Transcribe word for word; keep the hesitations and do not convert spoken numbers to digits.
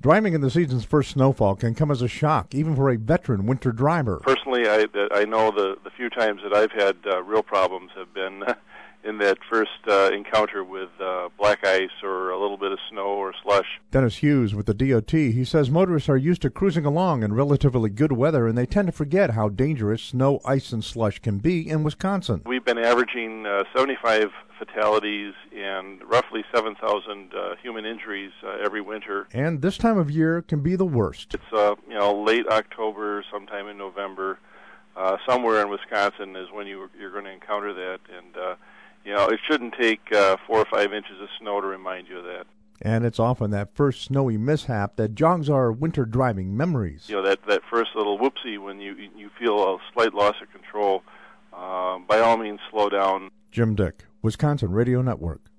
Driving in the season's first snowfall can come as a shock, even for a veteran winter driver. Personally, I, I know the, the few times that I've had uh, real problems have been in that first uh, encounter with uh, black ice or a little bit of snow or slush. Dennis Hughes with the D O T, he says motorists are used to cruising along in relatively good weather, and they tend to forget how dangerous snow, ice, and slush can be in Wisconsin. We've been averaging uh, seventy-five fatalities and roughly seven thousand uh, human injuries uh, every winter. And this time of year can be the worst. It's uh, you know late October, sometime in November, uh, somewhere in Wisconsin is when you, you're going to encounter that, and uh, you know it shouldn't take uh, four or five inches of snow to remind you of that. And it's often that first snowy mishap that jogs our winter driving memories. You know that, that first little whoopsie when you you feel a slight loss of control. Uh, by all means, slow down. Jim Dick, Wisconsin Radio Network.